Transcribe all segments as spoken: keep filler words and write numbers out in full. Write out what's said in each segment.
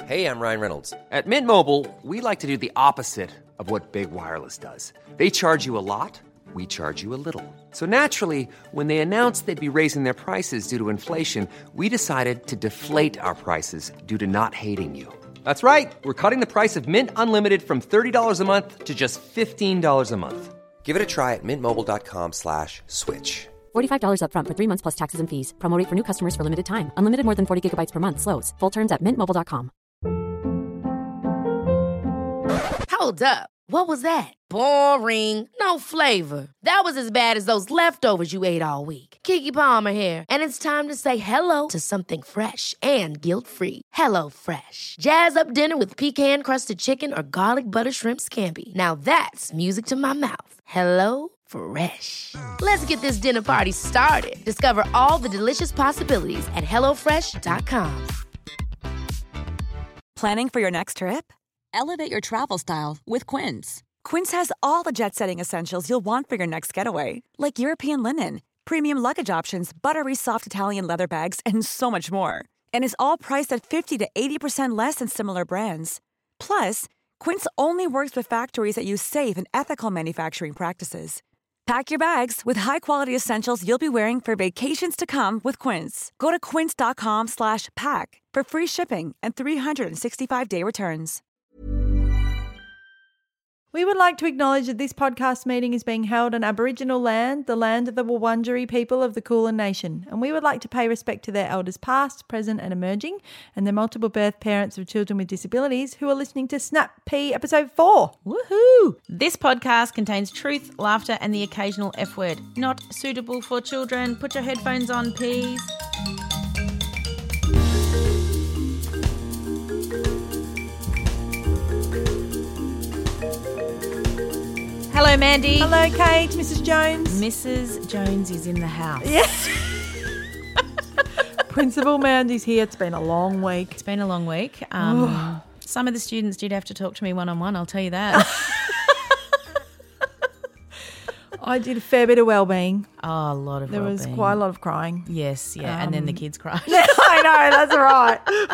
Hey, I'm Ryan Reynolds. At Mint Mobile, we like to do the opposite of what Big Wireless does. They charge you a lot, we charge you a little. So naturally, when they announced they'd be raising their prices due to inflation, we decided to deflate our prices due to not hating you. That's right. We're cutting the price of Mint Unlimited from thirty dollars a month to just fifteen dollars a month. Give it a try at mintmobile.com slash switch. forty-five dollars up front for three months plus taxes and fees. Promo rate for new customers for limited time. Unlimited more than forty gigabytes per month. Slows full terms at mint mobile dot com. Hold up. What was that? Boring. No flavor. That was as bad as those leftovers you ate all week. Keke Palmer here, and it's time to say hello to something fresh and guilt-free. Hello Fresh. Jazz up dinner with pecan-crusted chicken or garlic butter shrimp scampi. Now that's music to my mouth. Hello Fresh. Let's get this dinner party started. Discover all the delicious possibilities at hello fresh dot com. Planning for your next trip? Elevate your travel style with Quince. Quince has all the jet-setting essentials you'll want for your next getaway, like European linen, premium luggage options, buttery soft Italian leather bags, and so much more. And is all priced at fifty to eighty percent less than similar brands. Plus, Quince only works with factories that use safe and ethical manufacturing practices. Pack your bags with high-quality essentials you'll be wearing for vacations to come with Quince. Go to quince.com slash pack for free shipping and three sixty-five day returns. We would like to acknowledge that this podcast meeting is being held on Aboriginal land, the land of the Wurundjeri people of the Kulin Nation, and we would like to pay respect to their elders past, present and emerging, and the multiple birth parents of children with disabilities who are listening to Snap P Episode four. Woohoo! This podcast contains truth, laughter and the occasional F word. Not suitable for children. Put your headphones on, please. Hello, Mandy. Hello, Kate. Missus Jones. Missus Jones is in the house. Yes. Principal Mandy's here. It's been a long week. It's been a long week. Um, some of the students did have to talk to me one-on-one, I'll tell you that. I did a fair bit of wellbeing. Oh, a lot of There well-being. was quite a lot of crying. Yes, yeah, um, and then the kids cried. I know,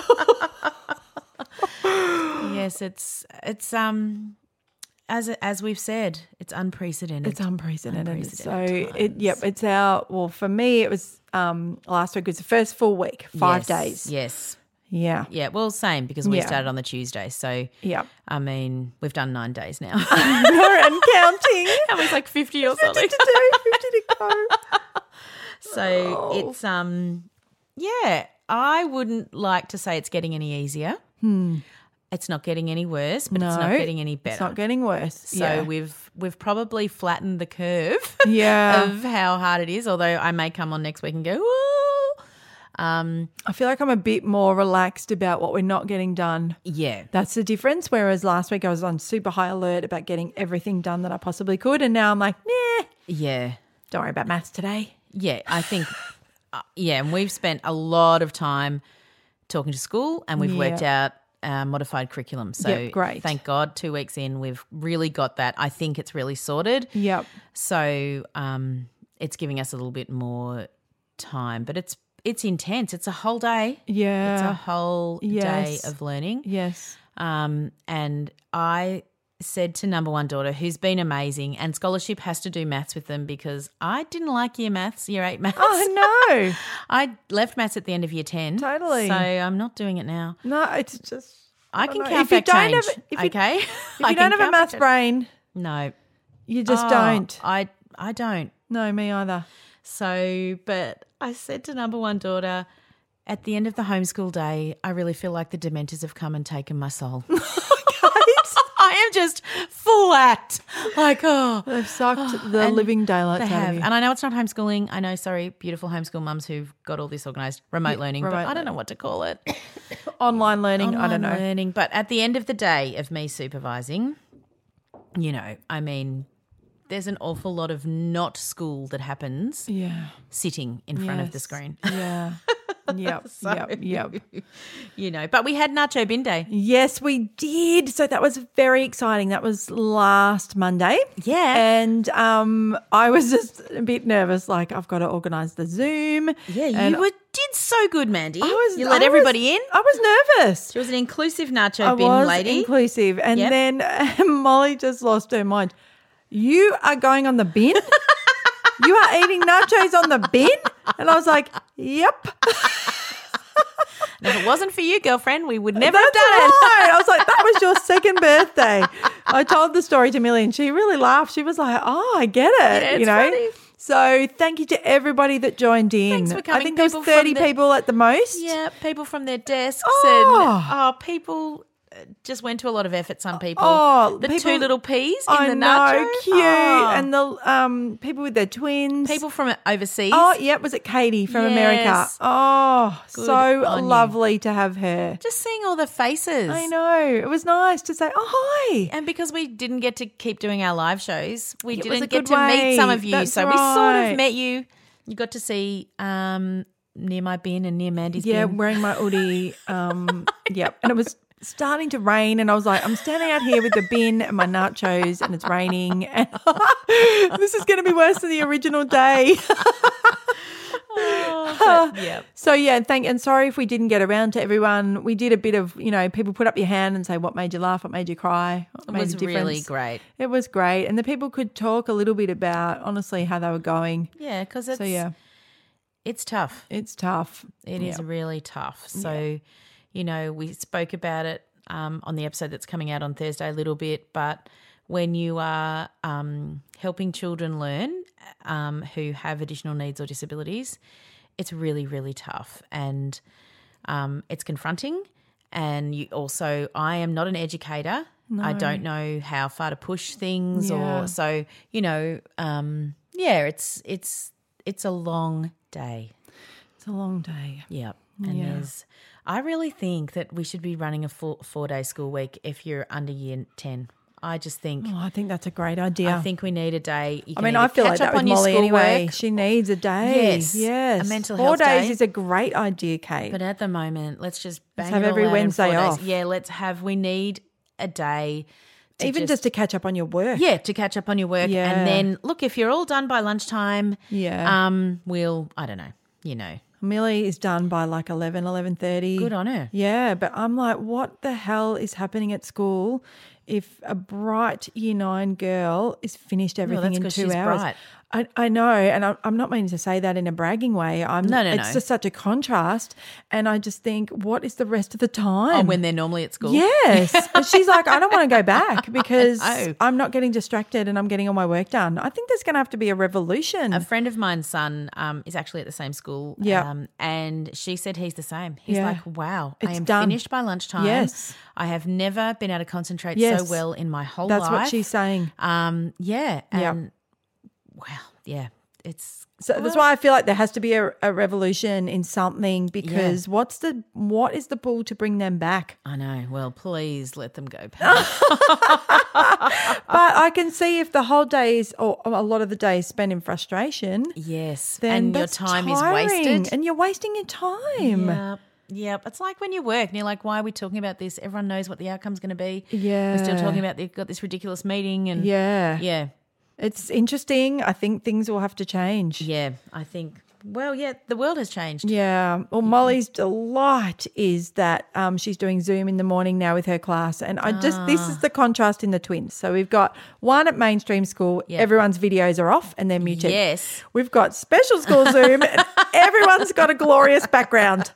that's right. Yes, it's it's um as as we've said, it's unprecedented. It's unprecedented. unprecedented so it yep, it's our well for me it was um last week was the first full week, five yes, days. Yes. Yeah. Yeah, well, same because we Yeah. started on the Tuesday. So, yeah. I mean, we've done nine days now. No, and counting. That was like fifty or something. fifty to do, fifty to go. So Oh. it's, um, yeah, I wouldn't like to say it's getting any easier. Hmm. It's not getting any worse, but no, it's not getting any better. It's not getting worse. So yeah. we've we've probably flattened the curve Yeah. of how hard it is, although I may come on next week and go, whoa. Um, I feel like I'm a bit more relaxed about what we're not getting done. yeah. That's the difference. Whereas last week I was on super high alert about getting everything done that I possibly could. And now I'm like, nah, Yeah. don't worry about maths today. Yeah, I think, uh, yeah, and we've spent a lot of time talking to school and we've worked Yeah. out uh, modified curriculum. So Yep, great. thank God, two weeks in, we've really got that. I think it's really sorted. Yep. So um, it's giving us a little bit more time, but it's it's intense. It's a whole day. Yeah. It's a whole Yes. day of learning. Yes. Um, and I said to number one daughter, who's been amazing, and scholarship has to do maths with them because I didn't like year maths, year eight maths. Oh, no. I left maths at the end of year ten. Totally. So I'm not doing it now. No, it's just. I, don't can know. count If you back don't change, have- if you- okay? If you don't have a maths brain, No. you just Oh, don't. I, I don't. No, me either. So, but I said to number one daughter, at the end of the homeschool day, I really feel like the Dementors have come and taken my soul. I am just flat. Like, oh. They've sucked the And living daylights They out have. of you. And I know it's not homeschooling. I know, sorry, beautiful homeschool mums who've got all this organised, remote learning, remote but I don't learning. know what to call it. Online learning, I don't know. Online learning. But at the end of the day of me supervising, you know, I mean, there's an awful lot of not school that happens Yeah. sitting in front of the Yes. screen. Yeah. Yep, So, yep, yep. You know, but we had Nacho Bin Day. Yes, we did. So that was very exciting. That was last Monday. Yeah. And um, I was just a bit nervous, like I've got to organise the Zoom. Yeah, you and were, did so good, Mandy. I was, you let I everybody was, in. I was nervous. She was an inclusive Nacho I Bin was lady. inclusive. And Yep. then uh, Molly just lost her mind. You are going on the bin? You are eating nachos on the bin? And I was like, yep. And if it wasn't for you, girlfriend, we would never That's have done it. right. I was like, that was your second birthday. I told the story to Millie and she really laughed. She was like, oh, I get it. Yeah, it's you know. funny. So thank you to everybody that joined in. Thanks for coming. I think there was People from thirty the- people at the most. Yeah, people from their desks Oh. and oh, people uh, just went to a lot of effort. Some people, Oh, the people- two little peas in I the know, nacho, cute. Oh. And the um people with their twins. people from overseas. Oh, yeah, was it Katie from America? Yes. Oh, Good so on you. lovely to have her. Just seeing all the faces. I know. It was nice to say, oh, hi. And because we didn't get to keep doing our live shows, we It was didn't a get good to way. meet some of you. That's so we sort right. of met you. You got to see um, near my bin and near Mandy's Yeah, bin. wearing my hoodie. Um, yep. And it was starting to rain and I was like, I'm standing out here with the bin and my nachos and it's raining and this is going to be worse than the original day. Oh, but, yeah. So yeah, thank and sorry if we didn't get around to everyone. We did a bit of, you know, people put up your hand and say what made you laugh, what made you cry, what It made was a difference. really great. It was great. And the people could talk a little bit about honestly how they were going. Yeah, because it's, So yeah, it's tough. it's tough. It is Yeah. really tough. So, you know, we spoke about it um, on the episode that's coming out on Thursday a little bit, but when you are um, helping children learn um, who have additional needs or disabilities, it's really, really tough and um, it's confronting. And you also, I am not an educator. I don't know how far to push things Yeah. or so, you know, um, yeah, it's it's it's a long day. It's a long day. Yep. And Yeah. there's, I really think that we should be running a four, four day school week if you're under year ten. I just think, Oh, I think that's a great idea. I think we need a day. You I can mean, either I feel like catch that up with on your Molly anyway. schoolwork, She needs a day. Yes, yes. a mental Four health days day. is a great idea, Kate. But at the moment, let's just bang have it all every out in Wednesday four days. off. Yeah, let's have, we need a day. to Even just, to catch up on your work. Yeah, to catch up on your work. Yeah. And then, look, if you're all done by lunchtime, Yeah. um, we'll, I don't know, you know, Millie is done by like eleven, eleven thirty. good on her. Yeah, but I'm like, what the hell is happening at school if a bright year nine girl is finished everything that's in 'cause two she's hours? bright. I, I know, and I'm, I'm not meaning to say that in a bragging way. I'm, No, no, It's no. just such a contrast, and I just think, what is the rest of the time? Oh, when they're normally at school? Yes. And she's like, I don't want to go back because know. I'm not getting distracted and I'm getting all my work done. I think there's going to have to be a revolution. A friend of mine's son um, is actually at the same school. Yeah. Um, and she said he's the same. He's Yeah. like, wow, I It's am done. finished by lunchtime. Yes. I have never been able to concentrate Yes. so well in my whole That's life. what she's saying. Um, yeah. Yeah. And wow. Yeah. It's So that's why I feel like there has to be a, a revolution in something because what's the what is the pull to bring them back? I know. Well, please let them go back. But I can see if the whole day is or a lot of the day is spent in frustration, Yes. then and your that's time tiring, is wasted. and you're wasting your time. Yep. Yep. It's like when you work and you're like, why are we talking about this? Everyone knows what the outcome's going to be. Yeah. We're still talking about they've got this ridiculous meeting and Yeah. yeah. It's interesting. I think things will have to change. Yeah. I think, well, yeah, the world has changed. Yeah. Well, Molly's delight is that um, she's doing Zoom in the morning now with her class. And I just, this is the contrast in the twins. So we've got one at mainstream school, Yeah. everyone's videos are off and they're muted. Yes. We've got special school Zoom and everyone's got a glorious background.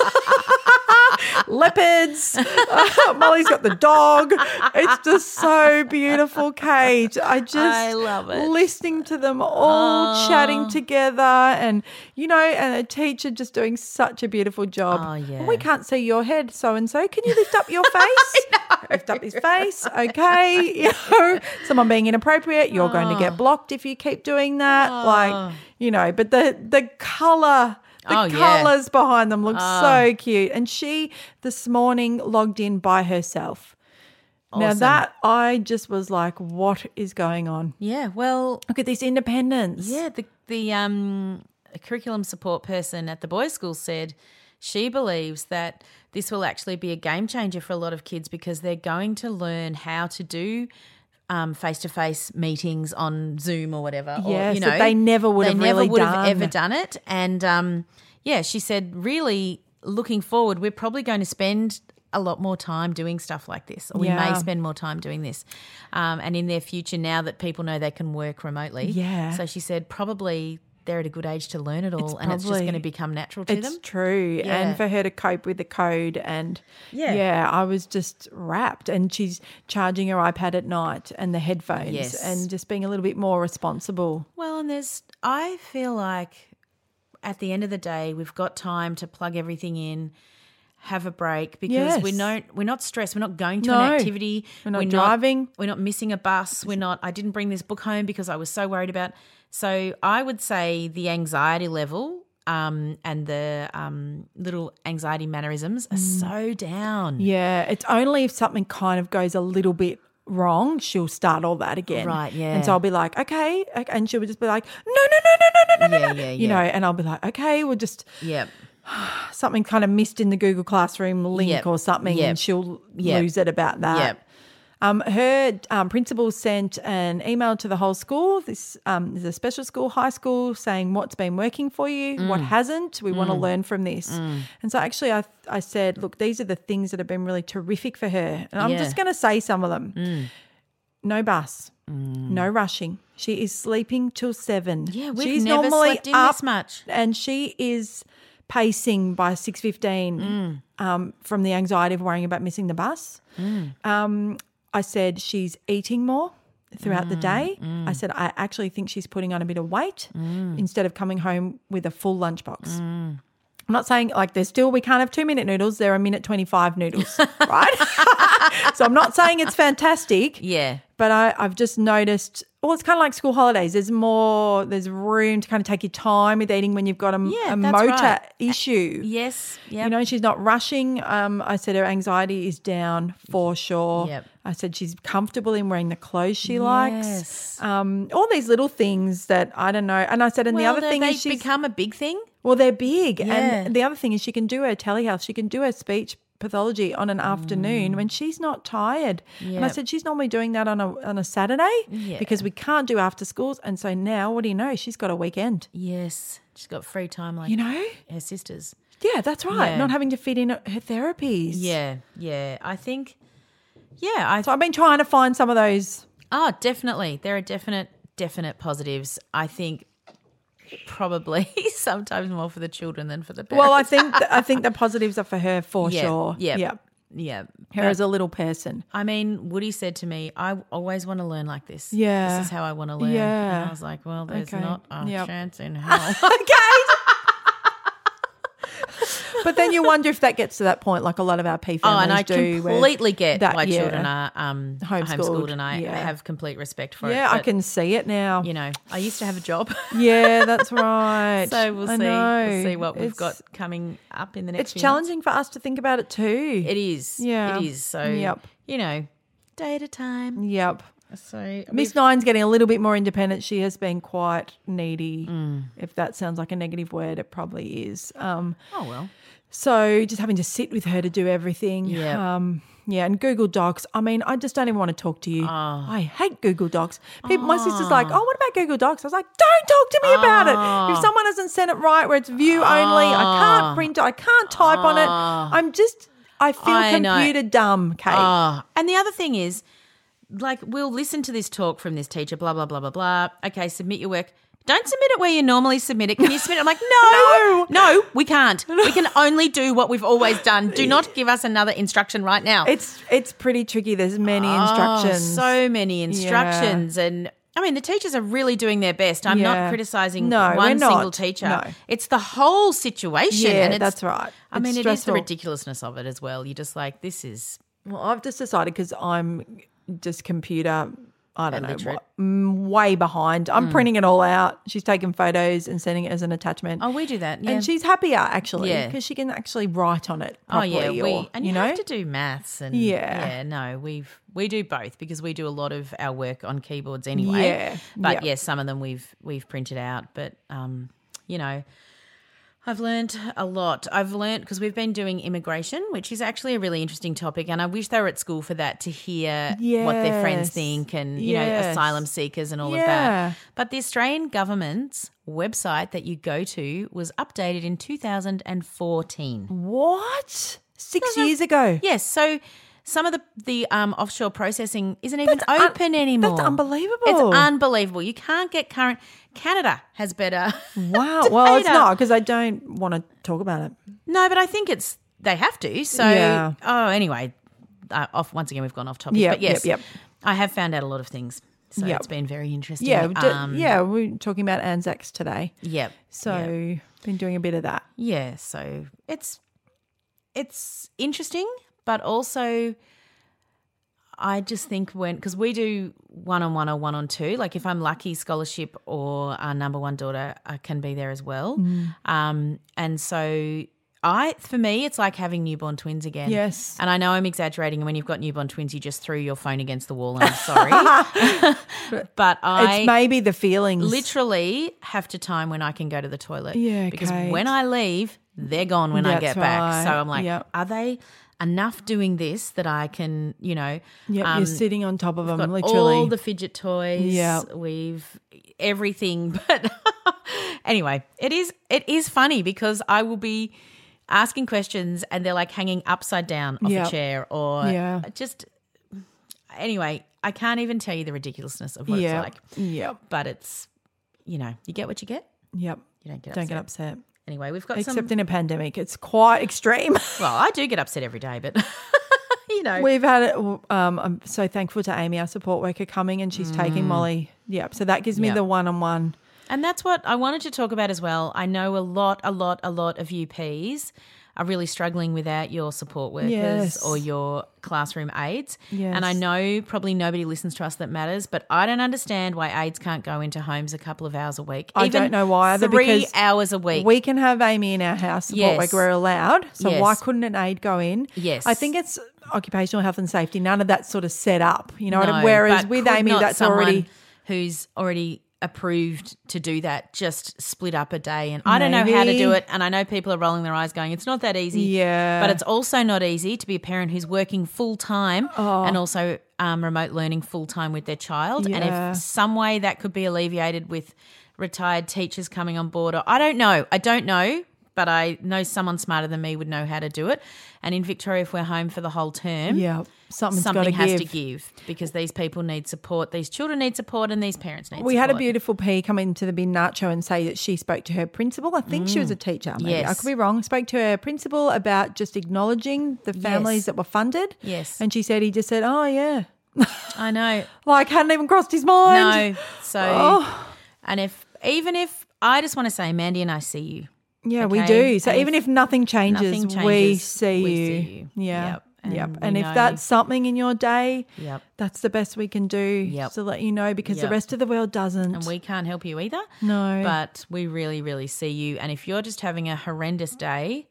Leopards. Uh, Molly's got the dog. It's just so beautiful, Kate. I just I love it. listening to them all chatting together and, you know, and a teacher just doing such a beautiful job. Oh, yeah. We can't see your head, so-and-so. Can you lift up your face? Lift up his face. Okay. You know, someone being inappropriate, you're going to get blocked if you keep doing that. Like, you know, but the, the colour... The Oh, yeah. colours behind them look so cute. And she this morning logged in by herself. Now Awesome. that I just was like, what is going on? Yeah. Well, Look at this independence. yeah, the the um curriculum support person at the boys' school said she believes that this will actually be a game changer for a lot of kids because they're going to learn how to do um, face-to-face meetings on Zoom or whatever. Yes, or, you know, that they never would they have never really would have done. ever done it. And, um, yeah, she said really looking forward, we're probably going to spend a lot more time doing stuff like this, or we Yeah. may spend more time doing this. Um, and in their future, now that people know they can work remotely. Yeah. So she said probably they're at a good age to learn it all, It's and it's just probably- going to become natural to It's them. true. Yeah. And for her to cope with the code and Yeah. yeah, I was just wrapped. And she's charging her iPad at night and the headphones Yes. and just being a little bit more responsible. Well, and there's, I feel like at the end of the day, we've got time to plug everything in, have a break because Yes. we don't, we're not stressed. We're not going to No. an activity. We're not driving. we're not missing a bus. We're not, I didn't bring this book home because I was so worried about. So I would say the anxiety level um, and the um, little anxiety mannerisms are so down. Yeah, it's only if something kind of goes a little bit wrong, she'll start all that again. Right, yeah. And so I'll be like, okay. okay, And she'll just be like, no, no, no, no, no, no, no, Yeah, no. yeah, You yeah. know, and I'll be like, okay, we'll just Yep. something kind of missed in the Google Classroom link Yep. or something Yep. and she'll Yep. lose it about that. Yep. Um, her um, principal sent an email to the whole school. This um, is a special school, high school, saying what's been working for you, what hasn't. We want to learn from this. And so actually I I said, look, these are the things that have been really terrific for her. And I'm Yeah. just going to say some of them. No bus, no rushing. She is sleeping till seven. Yeah, we've She's never normally slept in up this much. and she is pacing by six fifteen Mm. um, from the anxiety of worrying about missing the bus. Mm. Um, I said she's eating more throughout Mm, the day. I said I actually think she's putting on a bit of weight Mm. instead of coming home with a full lunchbox. I'm not saying like there's still, we can't have two minute noodles. There are minute twenty-five noodles, right? So I'm not saying it's fantastic. Yeah. But I, I've just noticed, well, it's kind of like school holidays. There's more, there's room to kind of take your time with eating when you've got a, Yeah, a that's motor right. issue. Yes. Yep. You know, she's not rushing. Um, I said her anxiety is down for sure. Yep. I said she's comfortable in wearing the clothes she Yes. likes. Um, all these little things that I don't know. And I said, and well, the other they- thing they is she's become a big thing. well, they're big. Yeah. And the other thing is she can do her telehealth. She can do her speech pathology on an afternoon when she's not tired. And I Yep. said she's normally doing that on a on a Saturday Yeah. because we can't do after schools. And so now, what do you know? She's got a weekend. Yes. She's got free time like You know? her sisters. Yeah, that's right. Yeah. Not having to fit in her therapies. Yeah. Yeah. I think, yeah. I So I've been trying to find some of those. Oh, definitely. There are definite, definite positives. I think probably sometimes more for the children than for the parents. Well, I think th- I think the positives are for her for yeah, sure. Yeah. Yep. Yeah. Her as a little person. I mean, Woody said to me, I always want to learn like this. Yeah. This is how I want to learn. Yeah. And I was like, well, there's Okay. not a Yep. chance in hell. But then you wonder if that gets to that point, like a lot of our P Oh, families and I do. where completely get that- why yeah. children are um, Homeschooled, homeschooled, and I yeah. have complete respect for it. Yeah, I But, can see it now. You know, I used to have a job. Yeah, that's right. So we'll I see. know. We'll see what we've It's- got coming up in the next It's few challenging for us to think about it too. months. It is. Yeah. It is. So, Yep. you know, day at a time. Yep. So, Miss Nine's getting a little bit more independent. She has been quite needy. Mm. If that sounds like a negative word, it probably is. Um, oh, well. so just having to sit with her to do everything. Yep. Um, yeah, and Google Docs. I mean, I just don't even want to talk to you. Oh. I hate Google Docs. People, My sister's like, oh, what about Google Docs? I was like, don't talk to me about it. If someone hasn't sent it right where it's view only, I can't print it, I can't type on it. I'm just, I feel I know. computer dumb, Kate. Oh, and the other thing is, like, we'll listen to this talk from this teacher, blah, blah, blah, blah, blah. Okay, submit your work. Don't submit it where you normally submit it. Can you submit it? I'm like, no, no, we can't. We can only do what we've always done. Do not give us another instruction right now. It's it's pretty tricky. There's many instructions. Oh, so many instructions. And I mean, the teachers are really doing their best. I'm Yeah. not criticising No, we're one not. single teacher. No. It's the whole situation. Yeah, and it's, that's right. I It's mean, it is stressful. the ridiculousness of it as well. You're just like, this is Well, I've just decided because I'm just computer, I don't know, Illiterate. what, mm, way behind. I'm printing it all out. She's taking photos and sending it as an attachment. Oh, we do that. Yeah. And she's happier actually Yeah. because she can actually write on it Oh properly. yeah, we or, and you you, know, have to do maths and Yeah. yeah, no, we've we do both because we do a lot of our work on keyboards anyway. Yeah, but yeah. yes, some of them we've we've printed out, but um, you know, I've learned a lot. I've learned because we've been doing immigration, which is actually a really interesting topic, and I wish they were at school for that to hear Yes. what their friends think and, you know, Yes. asylum seekers and all Yeah. of that. But the Australian government's website that you go to was updated in two thousand fourteen. What? Six years ago? Yes, so some of the, the um, offshore processing isn't even That's un- open anymore. that's unbelievable. It's unbelievable. You can't get current. Canada has better. Wow. Well, it's data. not because I don't want to talk about it. No, but I think it's they have to. So, Yeah. oh, anyway, uh, off once again we've gone off topic. Yep, but yes, yep, yep. I have found out a lot of things. So Yep. it's been very interesting. Yeah, we did- Um, yeah. We're talking about Anzacs today, Yep. so yep. been doing a bit of that. Yeah, so it's it's interesting, but also I just think when because we do one on one or one on two. Like if I'm lucky, scholarship or our number one daughter uh, can be there as well. Mm. Um, and so I, for me, it's like having newborn twins again. Yes. And I know I'm exaggerating. And when you've got newborn twins, you just threw your phone against the wall. And I'm sorry, but I It's maybe the feelings. literally have to time when I can go to the toilet. Yeah, because Kate. when I leave, they're gone when I That's get back. So right. I'm like, Yep. are they enough doing this that I can, you know? Yep, um, you're sitting on top of them, got literally. all the fidget toys. Yep. We've everything. But anyway, it is it is funny because I will be asking questions and they're like hanging upside down off Yep. a chair or Yeah. just anyway, I can't even tell you the ridiculousness of what Yep. it's like. Yep. But it's, you know, you get what you get. Yep. You don't get Don't upset. get upset. Anyway, we've got Except some. in a pandemic, it's quite extreme. Well, I do get upset every day, but you know, We've had it. Um, I'm so thankful to Amy, our support worker, coming and she's taking Molly. Yep. So that gives me Yep. the one-on-one. and that's what I wanted to talk about as well. I know a lot, a lot, a lot of U Ps are really struggling without your support workers Yes. or your classroom aides. Yes. And I know probably nobody listens to us that matters, but I don't understand why aides can't go into homes a couple of hours a week. I Even don't know why either, three because hours a week. We can have Amy in our house, support Yes. worker, we're allowed. So Yes. why couldn't an aide go in? Yes. I think it's occupational health and safety. None of that's sort of set up. You know what I No, mean? Whereas but with could Amy, not that's someone already. who's already approved to do that, just split up a day. And I don't know how to Maybe. do it. And I know people are rolling their eyes going, it's not that easy. Yeah. But it's also not easy to be a parent who's working full time Oh. and also um, remote learning full time with their child. And Yeah. if some way that could be alleviated with retired teachers coming on board, or I don't know. I don't know. But I know someone smarter than me would know how to do it. And in Victoria, if we're home for the whole term, Yeah, something's something gotta has give. to give because these people need support, these children need support, and these parents need We support. had a beautiful P come into the Bin Nacho and say that she spoke to her principal. I think she was a teacher. Maybe. Yes. I could be wrong. Spoke to her principal about just acknowledging the families Yes. that were funded. Yes. And she said, he just said, oh, yeah. I know. Like, hadn't even crossed his mind. No. So, Oh. and if, even if, I just want to say, Mandy and I see you. Yeah, we Okay, do. So and even if, nothing changes, nothing we, changes, see, we you. see you. Yeah. Yep. And Yep. we And if know- that's something in your day, Yep. that's the best we can do Yep. to let you know, because Yep. the rest of the world doesn't. And we can't help you either. No. But we really, really see you. And if you're just having a horrendous day,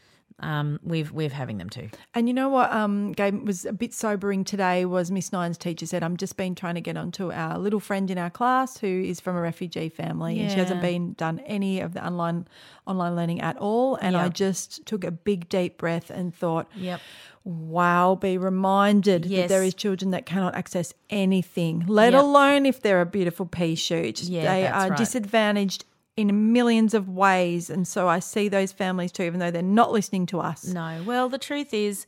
um, we've we're having them too. And you know what, um, Gabe, was a bit sobering today was Miss Nine's teacher said, I'm just been trying to get onto our little friend in our class who is from a refugee family and she hasn't Yeah. been done any of the online online learning at all. And I Yep. just took a big deep breath and thought, Yep. wow, be reminded Yes. that there is children that cannot access anything, let Yep. alone if they're a beautiful pea shoot. Yeah, they that's are right. disadvantaged in millions of ways. And so I see those families too, even though they're not listening to us. No. Well, the truth is,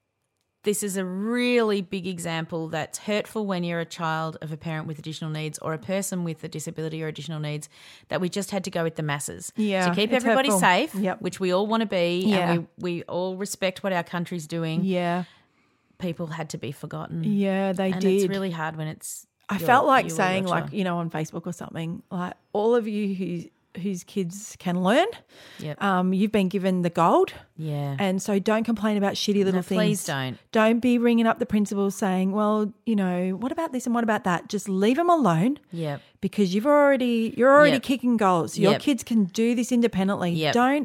this is a really big example that's hurtful when you're a child of a parent with additional needs or a person with a disability or additional needs, that we just had to go with the masses. Yeah, To keep it's everybody hurtful. safe, Yep. which we all want to be, Yeah. and we, we all respect what our country's doing, Yeah. people had to be forgotten. Yeah, they and did. it's really hard when it's I your- felt like you or your saying, like, child. you know, on Facebook or something, like, all of you who whose kids can learn, Yep. um, you've been given the gold. Yeah. And so don't complain about shitty little No, things. please don't. Don't be ringing up the principals saying, well, you know, what about this and what about that? Just leave them alone. Yep. Because you've already, you're already Yep. kicking goals. Your Yep. kids can do this independently. Yep. Don't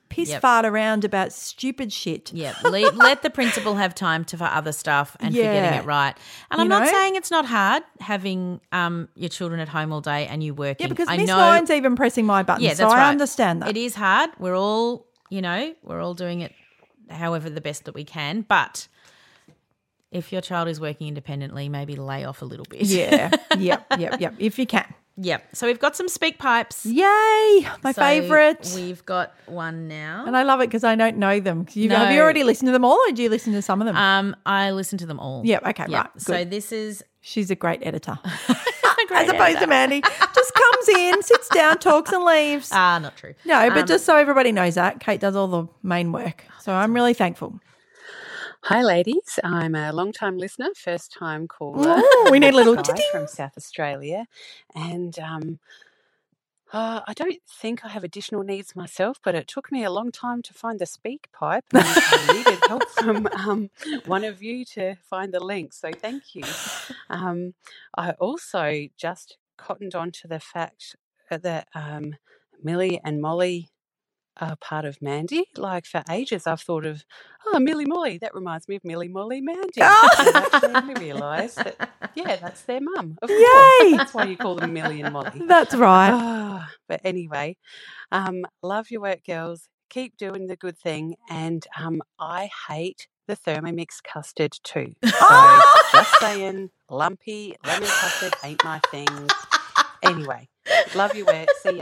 piss Yep. fart around about stupid shit. Yeah, let, let the principal have time to for other stuff and for Yeah. getting it right. And You I'm not know? saying it's not hard having um, your children at home all day and you working. Yeah, because I Miss know, Lyon's even pressing my button, yeah, so that's I right. understand that. It is hard. We're all, you know, we're all doing it however the best that we can. But if your child is working independently, maybe lay off a little bit. Yeah, yep, yep, yep, if you can. Yep. So we've got some speak pipes. Yay, my So favourite. We've got one now. And I love it because I don't know them. You, No. Have you already listened to them all or do you listen to some of them? Um, I listen to them all. Yeah, okay, Yep. right, So good. this is She's a great editor. great As opposed editor. to Mandy. Just comes in, sits down, talks and leaves. ah, not true. no, but Um, just so everybody knows that, Kate does all the main work. So I'm really thankful. Hi, ladies. I'm a long-time listener, first-time caller. Ooh, we need a little Guy titty. from South Australia, and um, uh, I don't think I have additional needs myself, but it took me a long time to find the speak pipe, and I needed help from um, one of you to find the link. So thank you. Um, I also just cottoned on to the fact that um, Millie and Molly are part of Mandy. Like for ages, I've thought of, oh, Millie Molly. That reminds me of Millie Molly Mandy. I actually only realised that, yeah, that's their mum. Of Yay! course. That's why you call them Millie and Molly. That's right. Ah, but anyway, um, love your work, girls. Keep doing the good thing. And um, I hate the Thermomix custard too. So just saying, lumpy lemon custard ain't my thing. Anyway, love your work. See ya.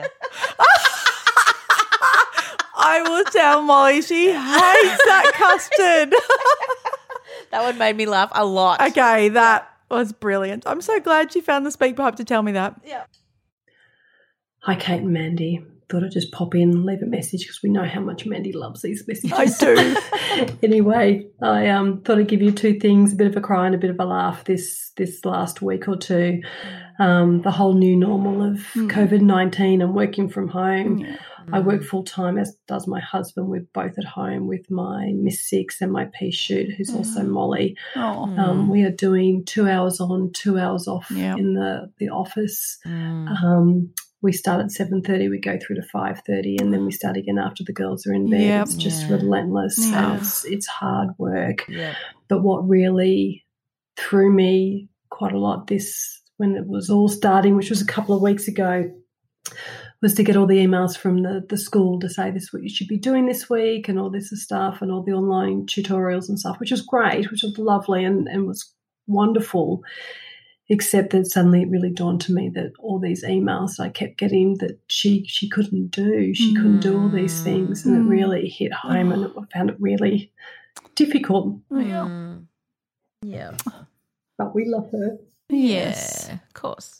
I will tell Molly she hates that custard. that one made me laugh a lot. Okay, that was brilliant. I'm so glad she found the speak pipe to tell me that. Hi, Kate and Mandy. Thought I'd just pop in and leave a message because we know how much Mandy loves these messages. I do. Anyway, I um, thought I'd give you two things, a bit of a cry and a bit of a laugh this this last week or two. Um, the whole new normal of Mm. COVID nineteen and working from home. Yeah. I work full-time, as does my husband. We're both at home with my Miss Six and my pea shoot, who's also Molly. Oh. Um, we are doing two hours on, two hours off Yeah. in the, the office. Mm. Um, we start at seven thirty, we go through to five thirty, and then we start again after the girls are in bed. Yep. It's just Yeah. relentless. Yeah. And it's, it's hard work. Yeah. But what really threw me quite a lot this when it was all starting, which was a couple of weeks ago, was to get all the emails from the, the school to say this is what you should be doing this week and all this stuff and all the online tutorials and stuff, which was great, which was lovely and, and was wonderful, except that suddenly it really dawned to me that all these emails that I kept getting that she she couldn't do, she mm. couldn't do all these things, and mm. it really hit home and I found it really difficult. Mm. Yeah. But we love her. Yes. Yeah, of course.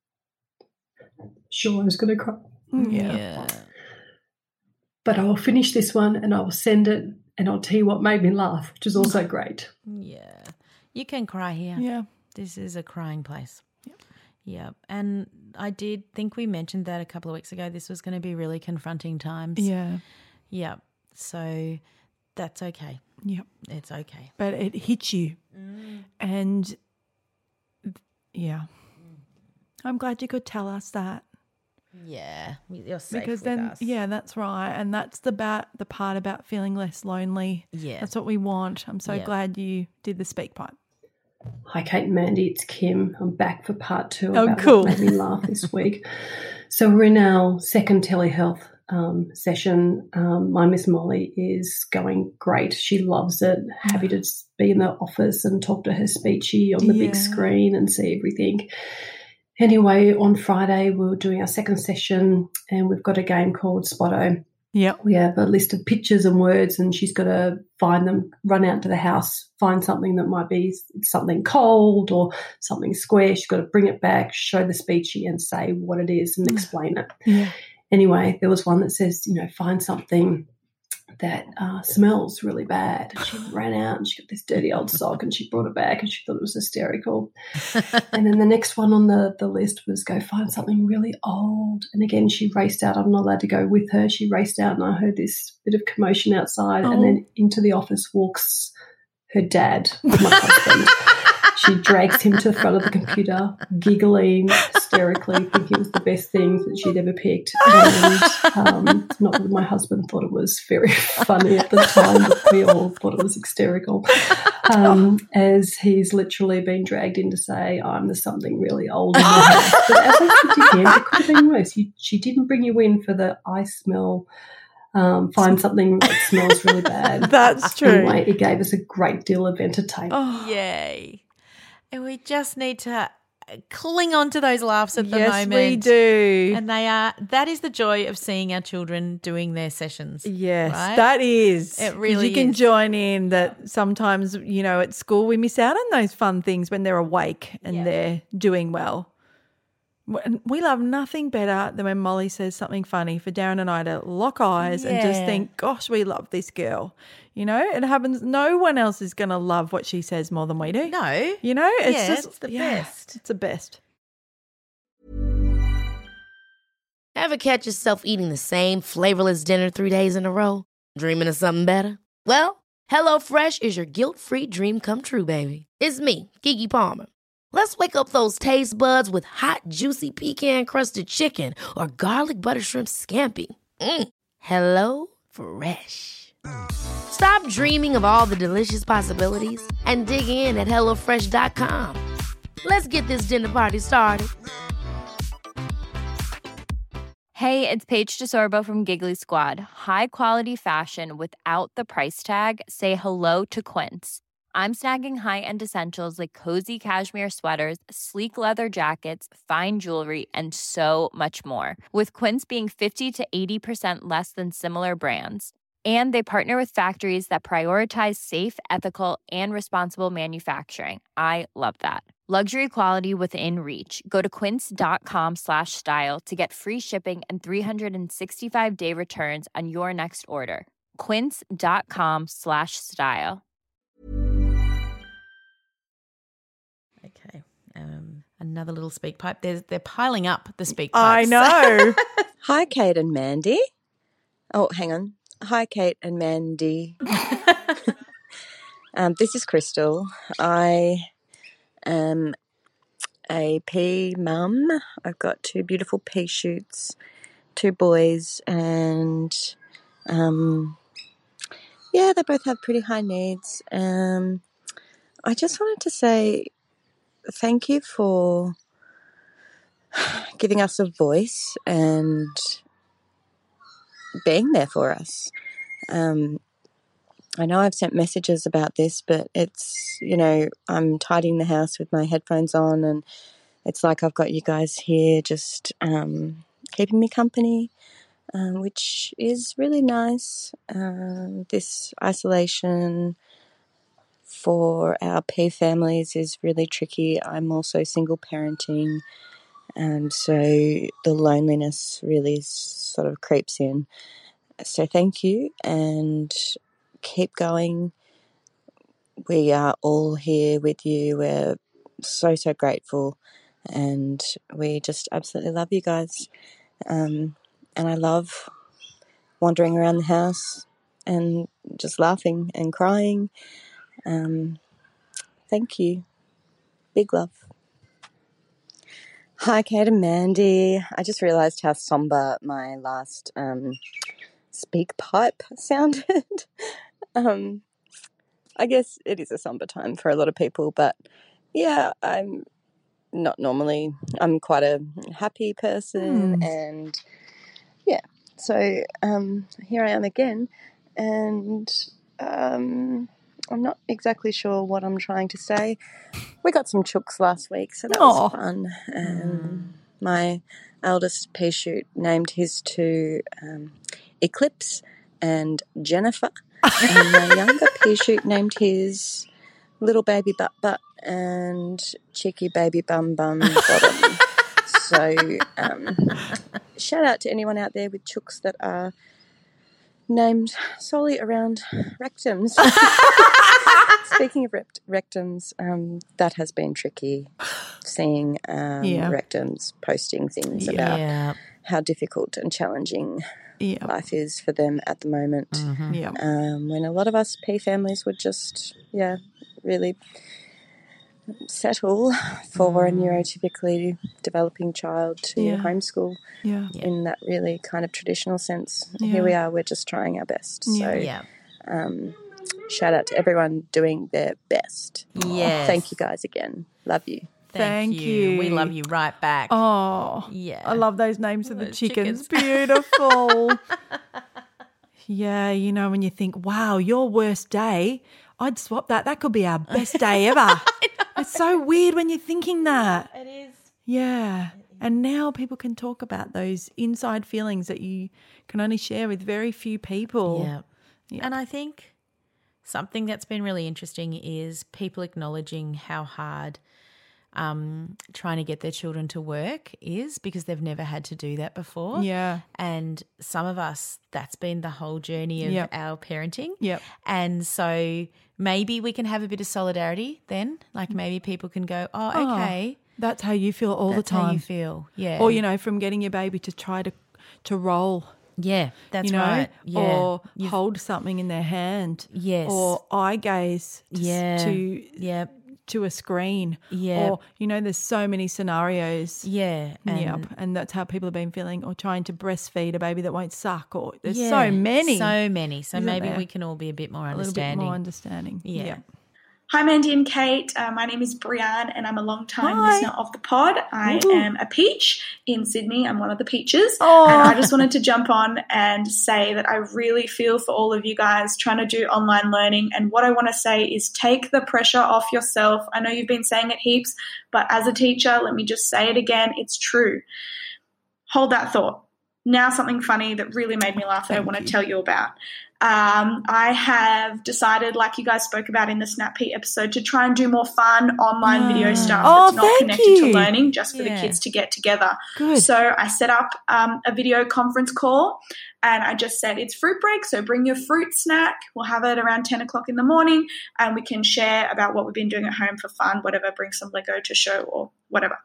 Sure, I was going to cry. Yeah. yeah. But I will finish this one and I will send it and I'll tell you what made me laugh, which is also great. Yeah. You can cry here. Yeah. This is a crying place. Yep. Yeah. And I did think we mentioned that a couple of weeks ago. This was going to be really confronting times. Yeah. Yeah. So that's okay. Yep. It's okay. But it hits you. Mm. And yeah. I'm glad you could tell us that. Yeah, you're safe because with then, us. Yeah, that's right, and that's the about the part about feeling less lonely. Yeah, that's what we want. I'm so yeah. glad you did the speak pipe. Hi, Kate and Mandy. It's Kim. I'm back for part two. Oh, about cool. What made me laugh this week. So we're in our second telehealth um, session. Um, my Miss Molly is going great. She loves it. Happy to be in the office and talk to her speechy on the yeah. big screen and see everything. Anyway, on Friday we were doing our second session and we've got a game called Spotto. Yeah. We have a list of pictures and words and she's got to find them, run out to the house, find something that might be something cold or something square. She's got to bring it back, show the speechy and say what it is and explain it. Yeah. Anyway, there was one that says, you know, find something that uh, smells really bad. And she ran out and she got this dirty old sock and she brought it back and she thought it was hysterical. And then the next one on the, the list was go find something really old. And again, she raced out. I'm not allowed to go with her. She raced out and I heard this bit of commotion outside. Oh. And then into the office walks her dad, my husband. she drags him to the front of the computer, giggling hysterically, thinking it was the best thing that she'd ever picked. And um, not that my husband thought it was very funny at the time, but we all thought it was hysterical. Um, as he's literally been dragged in to say, I'm the something really old in the house. But as I said to him, it could have been worse. You, she didn't bring you in for the I smell, um, find something that smells really bad. That's true. Anyway, it gave us a great deal of entertainment. Oh, yay. And we just need to cling on to those laughs at the yes, moment. we do. And they are, that is the joy of seeing our children doing their sessions. Yes, right? that is. It 'Cause really you can is. join in that sometimes, you know, at school we miss out on those fun things when they're awake and Yeah. they're doing well. And we love nothing better than when Molly says something funny for Darren and I to lock eyes and just Yeah. think, gosh, we love this girl. You know, it happens. No one else is going to love what she says more than we do. No. You know, it's Yeah, just it's the yeah, best. It's the best. Ever catch yourself eating the same flavorless dinner three days in a row? Dreaming of something better? Well, HelloFresh is your guilt-free dream come true, baby. It's me, Keke Palmer. Let's wake up those taste buds with hot, juicy pecan-crusted chicken or garlic butter shrimp scampi. Mm. Hello Fresh. Stop dreaming of all the delicious possibilities and dig in at hello fresh dot com. Let's get this dinner party started. Hey, it's Paige DeSorbo from Giggly Squad. High quality fashion without the price tag. Say hello to Quince. I'm snagging high-end essentials like cozy cashmere sweaters, sleek leather jackets, fine jewelry, and so much more. With Quince being fifty to eighty percent less than similar brands. And they partner with factories that prioritize safe, ethical, and responsible manufacturing. I love that. Luxury quality within reach. Go to quince.com slash style to get free shipping and three sixty-five day returns on your next order. Quince.com slash style. Okay. Um, another little speak pipe. They're, they're piling up the speak I pipes. know. Hi, Kate and Mandy. Oh, hang on. Hi, Kate and Mandy. um, this is Crystal. I am a pea mum. I've got two beautiful pea shoots, two boys, and um, yeah, they both have pretty high needs. Um, I just wanted to say thank you for giving us a voice and being there for us. Um, I know I've sent messages about this, but it's, you know, I'm tidying the house with my headphones on and it's like I've got you guys here just um, keeping me company, um, which is really nice. Um, this isolation for our P families is really tricky. I'm also single parenting, and so the loneliness really sort of creeps in. So thank you and keep going. We are all here with you. We're so, so grateful and we just absolutely love you guys. Um, and I love wandering around the house and just laughing and crying. Um, thank you. Big love. Hi, Kate and Mandy. I just realised how sombre my last um, speak pipe sounded. um, I guess it is a sombre time for a lot of people, but yeah, I'm not normally, I'm quite a happy person, Mm. and yeah, so um, here I am again, and um, I'm not exactly sure what I'm trying to say. We got some chooks last week, so that Aw. was fun. Um, my eldest pea shoot named his two um, Eclipse and Jennifer, and my younger pea shoot named his little baby butt butt and cheeky baby bum bum bottom. So um, shout out to anyone out there with chooks that are named solely around rectums. Speaking of rect- rectums, um, that has been tricky, seeing um, Yeah. rectums posting things Yeah. about Yeah. how difficult and challenging Yeah. life is for them at the moment. Yeah. Um, when a lot of us P families would just, yeah, really settle for a neurotypically developing child to Yeah. homeschool Yeah. in that really kind of traditional sense. Yeah. Here we are, we're just trying our best. Yeah. So Yeah. um, shout out to everyone doing their best. Yes. Thank you guys again. Love you. Thank, Thank you. you. We love you right back. Oh, Yeah. I love those names of the Those chickens. chickens. Beautiful. Yeah, you know, when you think, wow, your worst day, I'd swap that. That could be our best day ever. It's so weird when you're thinking that. It is. Yeah. And now people can talk about those inside feelings that you can only share with very few people. Yeah. Yeah. And I think something that's been really interesting is people acknowledging how hard um, trying to get their children to work is, because they've never had to do that before. Yeah. And some of us, that's been the whole journey of Yep. our parenting. Yep. And so maybe we can have a bit of solidarity then. Like maybe people can go, oh, Oh, okay. That's how you feel all that's the time. how you feel. Yeah. Or, you know, from getting your baby to try to to roll. Yeah, that's you know, right. Yeah. Or You've- hold something in their hand. Yes. Or eye gaze to, s- Yeah. to yeah. to a screen. Yeah. Or, you know, there's so many scenarios. Yeah. And yep. And that's how people have been feeling, or trying to breastfeed a baby that won't suck, or there's yeah, so many. So many. So Isn't maybe there? we can all be a bit more a little bit understanding. more understanding. Yeah. Yeah. Hi, Mandy and Kate. Uh, my name is Brianne and I'm a long-time Hi. listener of the pod. I Woo. am a peach in Sydney. I'm one of the peaches. Oh. And I just wanted to jump on and say that I really feel for all of you guys trying to do online learning. And what I want to say is take the pressure off yourself. I know you've been saying it heaps, but as a teacher, let me just say it again. It's true. Hold that thought. Now something funny that really made me laugh that I want to tell you about. Um, I have decided, like you guys spoke about in the Snap Pete episode, to try and do more fun online video stuff Oh, that's not thank connected you. to learning, just for Yeah. the kids to get together. Good. So I set up um, a video conference call, and I just said it's fruit break, so bring your fruit snack. We'll have it around ten o'clock in the morning, and we can share about what we've been doing at home for fun, whatever, bring some Lego to show or whatever.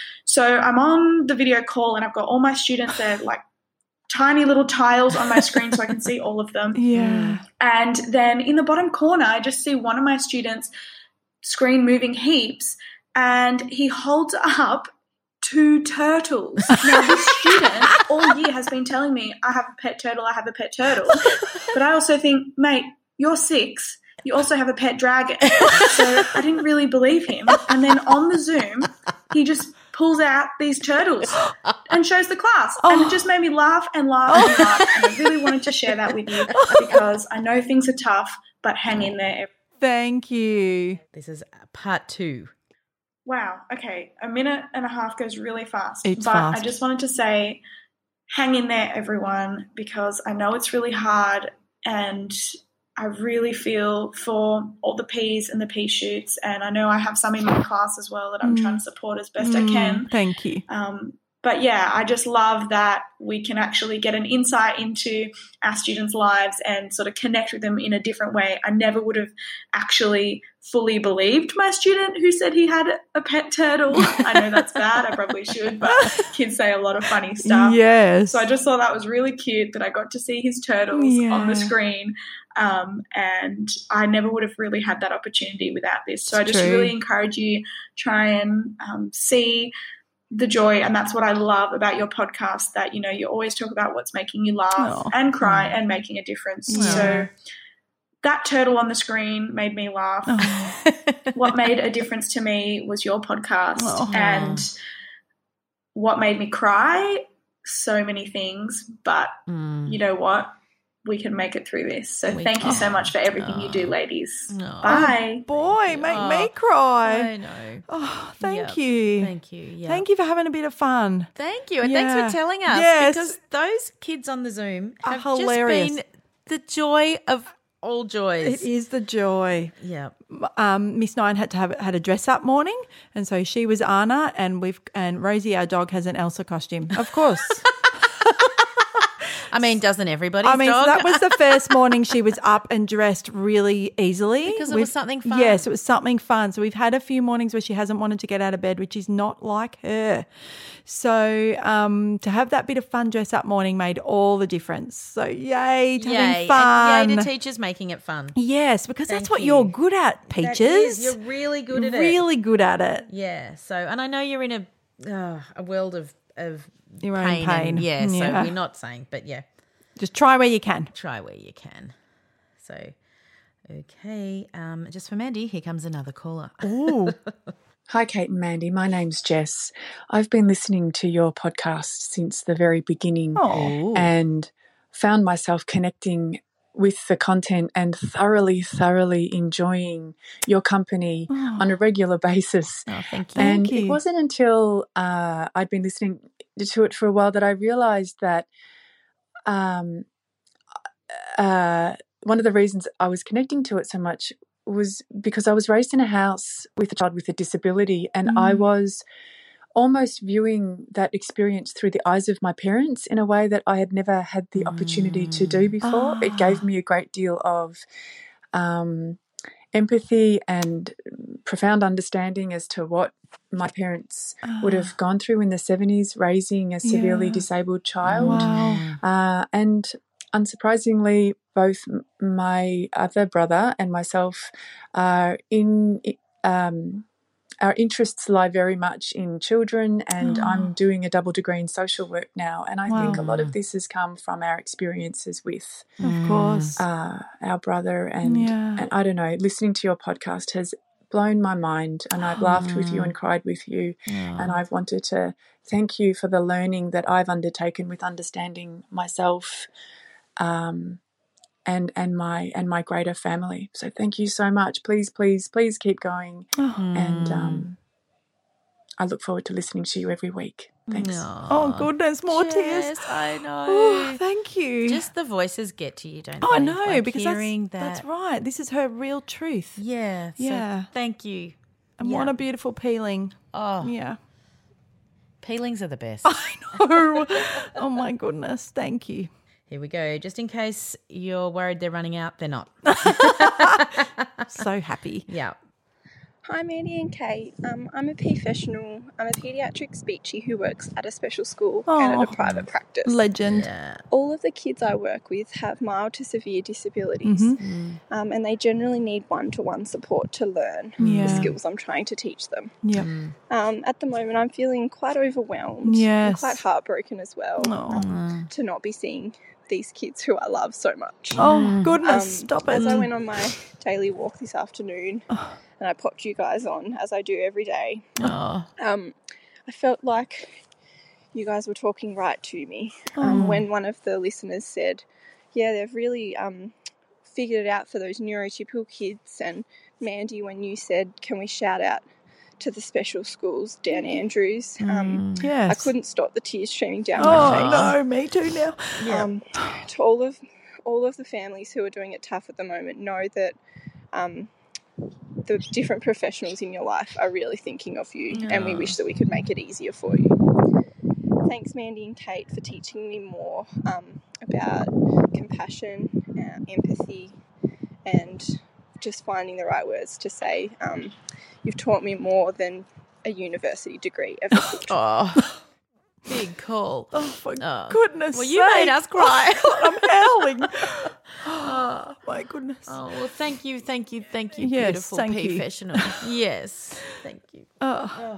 So I'm on the video call, and I've got all my students there, like tiny little tiles on my screen so I can see all of them. Yeah. And then in the bottom corner, I just see one of my students' screen moving heaps, and he holds up two turtles. Now, this student all year has been telling me, I have a pet turtle, I have a pet turtle. But I also think, mate, you're six. You also have a pet dragon. So I didn't really believe him. And then on the Zoom, he just pulls out these turtles and shows the class. And it just made me laugh and laugh and laugh. And I really wanted to share that with you because I know things are tough, but hang in there. Thank you. This is part two. Wow. Okay. A minute and a half goes really fast. It's but fast. I just wanted to say, hang in there, everyone, because I know it's really hard, and I really feel for all the peas and the pea shoots, and I know I have some in my class as well that I'm Mm. trying to support as best I can. Mm, Thank you. Um, but yeah, I just love that we can actually get an insight into our students' lives and sort of connect with them in a different way. I never would have actually fully believed my student who said he had a pet turtle. I know that's bad. I probably should, but kids say a lot of funny stuff. Yes. So I just thought that was really cute that I got to see his turtles Yeah. on the screen. Um, and I never would have really had that opportunity without this. So I just True. really encourage you, try and um, see the joy. And that's what I love about your podcast, that, you know, you always talk about what's making you laugh Oh. and cry and making a difference. Yeah. So that turtle on the screen made me laugh. Oh. What made a difference to me was your podcast. Oh. And what made me cry, so many things. But Mm. you know what? We can make it through this. So We thank you can. so much for everything you do, Oh. ladies. Oh. Bye. Boy, make Oh, me cry. I know. Oh, thank Yep. you. Thank you. Yeah. Thank you for having a bit of fun. Thank you. And Yeah. thanks for telling us. Yes. Because those kids on the Zoom Are have hilarious. just been the joy of all joys. It is the joy. Yeah. Um, Miss Nine had to have had a dress up morning, and so she was Anna, and we've and Rosie, our dog, has an Elsa costume, of course. I mean, doesn't everybody? I mean, dog? so that was the first morning she was up and dressed really easily. Because it We've- was something fun. Yes, it was something fun. So we've had a few mornings where she hasn't wanted to get out of bed, which is not like her. So um, to have that bit of fun dress up morning made all the difference. So yay to Yay. having fun. And yay to teachers making it fun. Yes, because Thank that's what you. you're good at, Peaches. That is, you're really good at it. Really good at it. Yeah. So, and I know you're in a uh, a world of of Your own pain. pain. And, yeah, So Yeah. we're not saying, but yeah, Just try where you can. try where you can. So, okay. Um, just for Mandy, here comes another caller. Ooh. Hi, Kate and Mandy. My name's Jess. I've been listening to your podcast since the very beginning Oh. and found myself connecting with the content and thoroughly, thoroughly enjoying your company Oh. on a regular basis. Oh, thank you. And Thank you. it wasn't until uh, I'd been listening to it for a while that I realised that um, uh, one of the reasons I was connecting to it so much was because I was raised in a house with a child with a disability, and Mm. I was almost viewing that experience through the eyes of my parents in a way that I had never had the opportunity to do before. It gave Ah. me a great deal of um, empathy and profound understanding as to what my parents would have gone through in the seventies raising a severely Ah. Yeah. disabled child. Wow. Uh, and unsurprisingly, both m- my other brother and myself are in um, our interests lie very much in children, and Oh. I'm doing a double degree in social work now. And I think a lot Wow. of this has come from our experiences with Of course. uh, our brother. And, Yeah. and I don't know, listening to your podcast has blown my mind, and I've laughed with you and cried with you. And I've wanted to thank you for the learning that I've undertaken with understanding myself um, and and my and my greater family. So thank you so much. Please, please, please keep going. Oh. And um, I look forward to listening to you every week. Thanks. Oh, goodness, more tears. Yes, I know. Oh, thank you. Just the voices get to you, don't oh, I they? know, Like because hearing that's, that's that. right. This is her real truth. Yeah. So Yeah. Thank you. And Yeah. what a beautiful peeling. Oh, Yeah. peelings are the best. I know. Oh, my goodness. Thank you. Here we go. Just in case you're worried they're running out, they're not. So happy. Yeah. Hi, Mandy and Kate. Um, I'm a professional. I'm a paediatric speechy who works at a special school and Oh. at a private practice. Legend. Yeah. All of the kids I work with have mild to severe disabilities, Mhm. um, and they generally need one-to-one support to learn Yeah. the skills I'm trying to teach them. Yep. Um, at the moment, I'm feeling quite overwhelmed Yes. and quite heartbroken as well Oh. um, to not be seeing these kids who I love so much. Oh, goodness. Um, Stop it. As I went on my daily walk this afternoon, and I popped you guys on, as I do every day, Oh. um, I felt like you guys were talking right to me. Um, Oh. when one of the listeners said, yeah, they've really um, figured it out for those neurotypical kids. And Mandy, when you said, can we shout out to the special schools, Dan Andrews, um, Yes. I couldn't stop the tears streaming down Oh, my face. no. Me too now. Um, to all of all of the families who are doing it tough at the moment, know that um, the different professionals in your life are really thinking of you, and we wish that we could make it easier for you. Thanks, Mandy and Kate, for teaching me more um, about compassion, uh, empathy, and just finding the right words to say. Um, you've taught me more than a university degree ever could. Oh. Big call. Oh, for Oh. goodness Well, you made sake. us cry. I'm howling. Oh, my goodness. Oh, well, thank you, thank you, thank you, Yes, beautiful thank you. professional. Yes, thank you. Oh.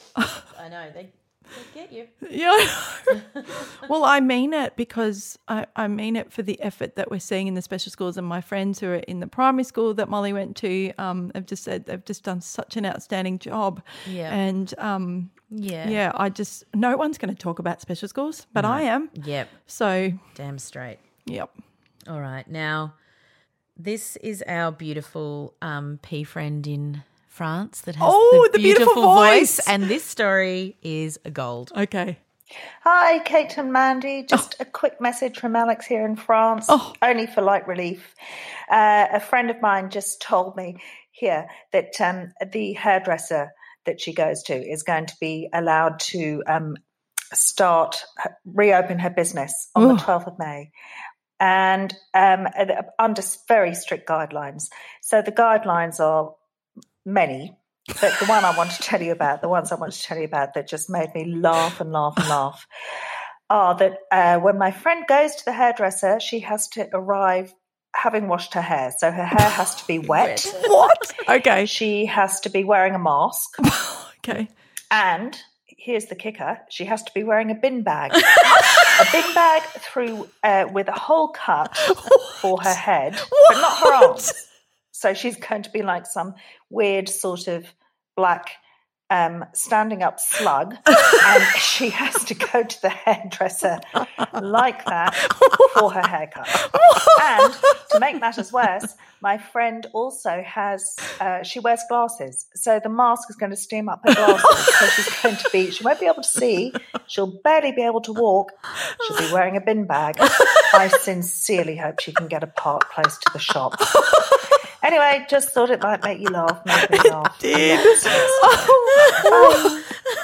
I know, they, they get you. Yeah. I know. Well, I mean it because I, I mean it for the effort that we're seeing in the special schools, and my friends who are in the primary school that Molly went to um, have just said they've just done such an outstanding job. Yeah. And um, Yeah. yeah, I just, no one's going to talk about special schools, but I am. Yep, So, damn straight. yep. All right, now this is our beautiful um, P friend in France that has Oh, the the beautiful beautiful, voice. voice. and this story is gold. Okay. Hi, Kate and Mandy. Just a quick message from Alex here in France, Oh. only for light relief. Uh, a friend of mine just told me here that um, the hairdresser that she goes to is going to be allowed to um, start reopen her business on Ooh. the twelfth of May, and um, under very strict guidelines. So the guidelines are many, but the one I want to tell you about, the ones I want to tell you about that just made me laugh and laugh and laugh, are that uh, when my friend goes to the hairdresser, she has to arrive having washed her hair. So her hair has to be wet. What? Okay. She has to be wearing a mask. Okay. And here's the kicker, she has to be wearing a bin bag. A bin bag through uh, with a hole cut for her head, What? but not her arms. So she's going to be like some weird sort of black um, standing up slug, and she has to go to the hairdresser like that for her haircut. And to make matters worse, my friend also has, uh, she wears glasses, so the mask is going to steam up her glasses. So she's going to be, she won't be able to see, she'll barely be able to walk, she'll be wearing a bin bag. I sincerely hope she can get a park place to the shop. Anyway, just thought it might make you laugh, make me laugh. It did. Oh.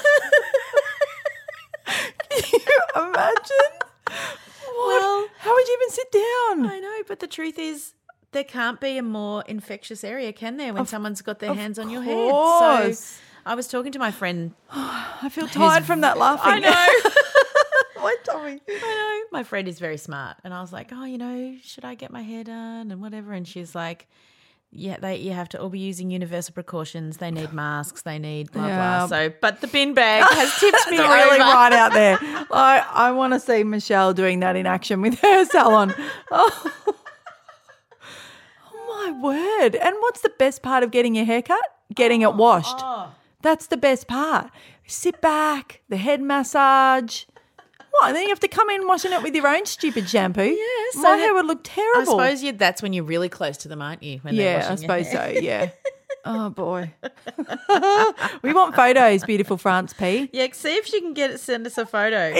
Can you imagine? Well, how would you even sit down? I know, but the truth is there can't be a more infectious area, can there, when Of- someone's got their of hands on your head? course. So I was talking to my friend. I feel tired from that laughing. I know. Why, Tommy? I know. My friend is very smart. And I was like, oh, you know, should I get my hair done and whatever? And she's like, yeah, they you have to all be using universal precautions. They need masks. They need blah, Yeah. blah. So, but the bin bag has tipped me It's really over. right out there. I, I want to see Michelle doing that in action with her salon. Oh. Oh, my word. And what's the best part of getting your hair cut? Getting it washed. Oh. That's the best part. Sit back, the head massage. What? And then you have to come in washing it with your own stupid shampoo. Yeah, so my that- hair would look terrible. I suppose you, that's when you're really close to them, aren't you? When they're Yeah, I washing your suppose hair? so, yeah. Oh, boy. We want photos, beautiful France P. Yeah, see if she can get it, send us a photo.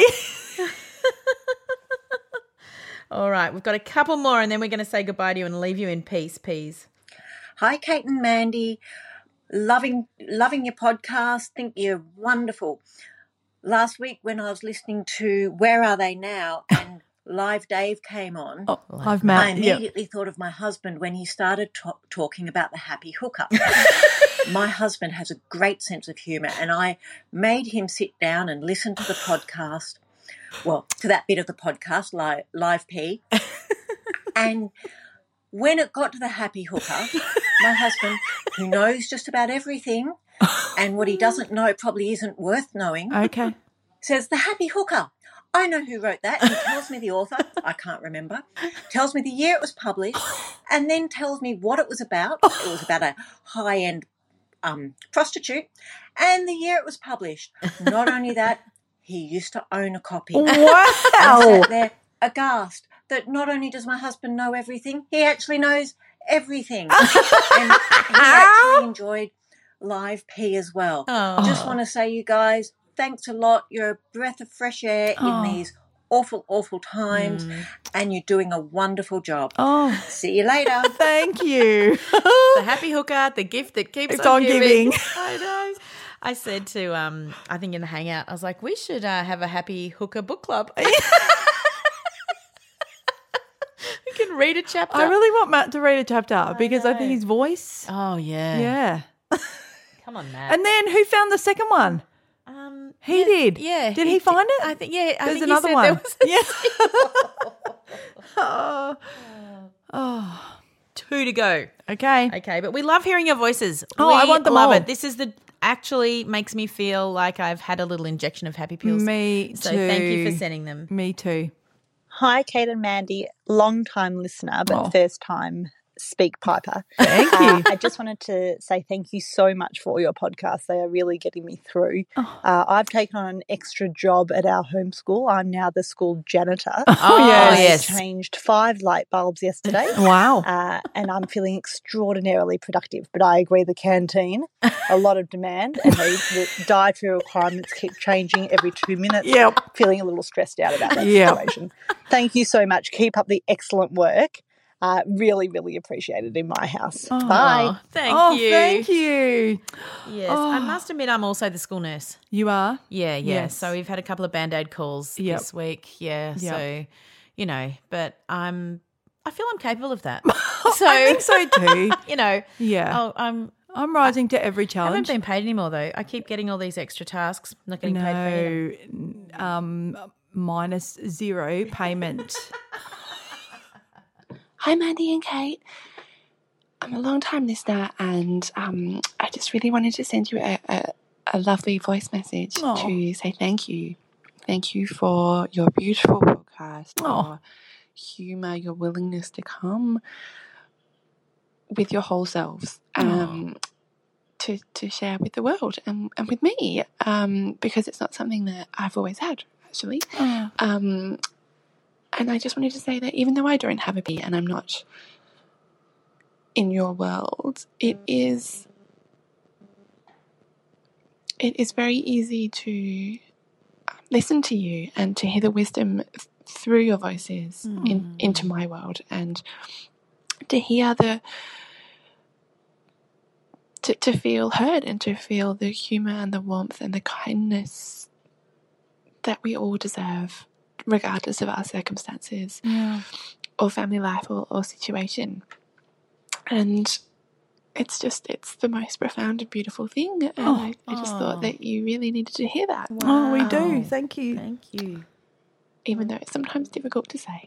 All right, we've got a couple more and then we're going to say goodbye to you and leave you in peace, peas. Hi, Kate and Mandy. Loving loving your podcast. Think you're wonderful. Last week when I was listening to Where Are They Now and Live Dave came on, oh, Live Matt, I immediately yeah. thought of my husband when he started to- talking about the happy hookup. My husband has a great sense of humour and I made him sit down and listen to the podcast, well, to that bit of the podcast, Live, live P. And when it got to the happy hooker, my husband, who knows just about everything and what he doesn't know probably isn't worth knowing, okay, says, the happy hooker. I know who wrote that. He tells me the author. I can't remember. Tells me the year it was published and then tells me what it was about. It was about a high-end um, prostitute and the year it was published. Not only that, he used to own a copy. Wow. I sat there aghast that not only does my husband know everything, he actually knows everything. And he actually enjoyed Live P as well. Oh. Just want to say, you guys, thanks a lot. You're a breath of fresh air Oh. in these awful, awful times, Mm. and you're doing a wonderful job. Oh, See you later. thank you. The happy hooker, the gift that keeps It's on, on giving. giving. I know. I said to, um, I think in the hangout, I was like, we should uh, have a happy hooker book club. We can read a chapter. I really want Matt to read a chapter because I think his voice. Oh, yeah. Yeah. Come on, Matt. And then who found the second one? Um, He yeah, did. Yeah. Did he find it? I think, yeah. I There's think another he said one. There was a Yeah. oh. oh. Two to go. Okay. Okay, but we love hearing your voices. Oh, we I want them love all. it. This is the actually makes me feel like I've had a little injection of happy pills. Me so too. thank you for sending them. Me too. Hi, Kate and Mandy, long time listener, but Oh. first time speak piper. Thank you. Uh, I just wanted to say thank you so much for all your podcasts. They are really getting me through. Oh. Uh, I've taken on an extra job at our homeschool. I'm now the school janitor. Oh, yes. I yes. changed five light bulbs yesterday. Wow. Uh, and I'm feeling extraordinarily productive. But I agree, the canteen, a lot of demand, and the, the dietary requirements keep changing every two minutes. Yep. Feeling a little stressed out about that Yep. situation. Thank you so much. Keep up the excellent work. Uh, really, really appreciated in my house. Oh, Bye. Thank oh, you. thank you. Yes, Oh. I must admit I'm also the school nurse. You are? Yeah, yeah. Yes. So we've had a couple of Band-Aid calls Yep. this week. Yeah, Yep. so, you know, but I'm, I feel I'm capable of that. So I think so too. You know, Yeah. oh, I'm I'm rising to every I challenge. haven't been paid anymore though. I keep getting all these extra tasks. I'm not getting paid for any of them. No, um, minus zero payment. Hi, Mandy and Kate. I'm a long time listener, and um, I just really wanted to send you a, a, a lovely voice message Aw. to say thank you. Thank you for your beautiful podcast, Aw. your humour, your willingness to come with your whole selves um, to to share with the world and, and with me, um, because it's not something that I've always had, actually. Oh. Um, and I just wanted to say that even though I don't have a bee and I'm not in your world, it is it is very easy to listen to you and to hear the wisdom th- through your voices Mm. in, into my world, and to hear the to, to feel heard and to feel the humour and the warmth and the kindness that we all deserve, regardless of our circumstances Yeah. or family life or, or situation. And it's just, it's the most profound and beautiful thing. And Oh. I, I just Oh. thought that you really needed to hear that. Oh, we do. Wow. Thank you. Thank you. Even though it's sometimes difficult to say.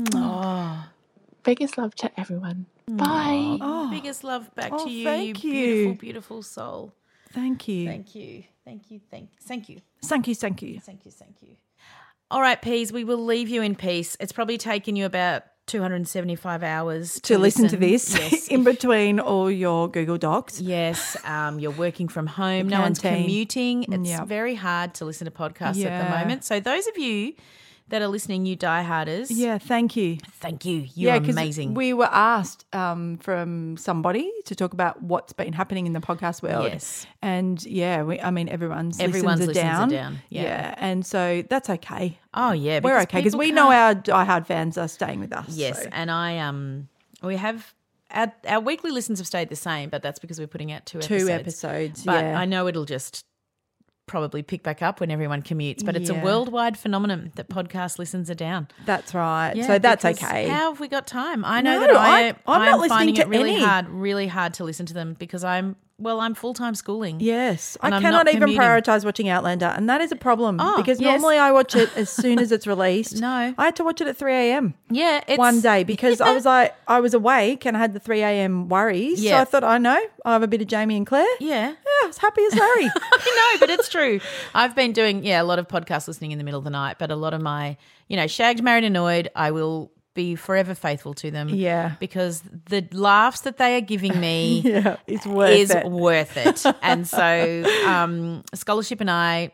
Oh. Biggest love to everyone. Bye. Oh, biggest love back Oh, to you, thank you you. beautiful, beautiful soul. Thank you. Thank you. Thank you. Thank thank you. Thank you. Thank you. Thank you. Thank you. All right, Peas, we will leave you in peace. It's probably taken you about two hundred seventy-five hours to, To listen to this Yes. in between all your Google Docs. Yes, um, you're working from home. The No one's canteen. commuting. It's Yep. very hard to listen to podcasts at Yeah. the moment. So those of you that are listening, you dieharders, Yeah, thank you. thank you. You're yeah, 'cause amazing. We were asked um, from somebody to talk about what's been happening in the podcast world. Yes. And yeah, we, I mean, everyone's, Everyone's listens, are, listens are down. down, yeah. And so that's okay. Oh yeah, We're okay because people we know can't- our diehard fans are staying with us. Yes, so. and I um we have our, our weekly listens have stayed the same, but that's because we're putting out two Two episodes. episodes, But yeah. I know it'll just probably pick back up when everyone commutes. But it's a Yeah. worldwide phenomenon that podcast listens are down. That's right. Yeah, so that's because okay. How have we got time? I know No, that I, I- I'm not listening finding to it really any. hard, really hard to listen to them because I'm well, I'm full time schooling. Yes, and I I'm cannot not even commuting. prioritise watching Outlander, and that is a problem Oh, because yes. normally I watch it as soon as it's released. No. I had to watch it at three a.m. Yeah, it's one day because I was like, I was awake and I had the three a.m. worries. So Yeah. I thought, I know, I'll have a bit of Jamie and Claire. Yeah. Yeah, I was happy as Larry. I know, but it's true. I've been doing, yeah, a lot of podcast listening in the middle of the night, but a lot of my, you know, shagged, married, annoyed, I will be forever faithful to them. Yeah. Because the laughs that they are giving me Yeah, it's worth is it. worth it. And so um, Scholarship and I,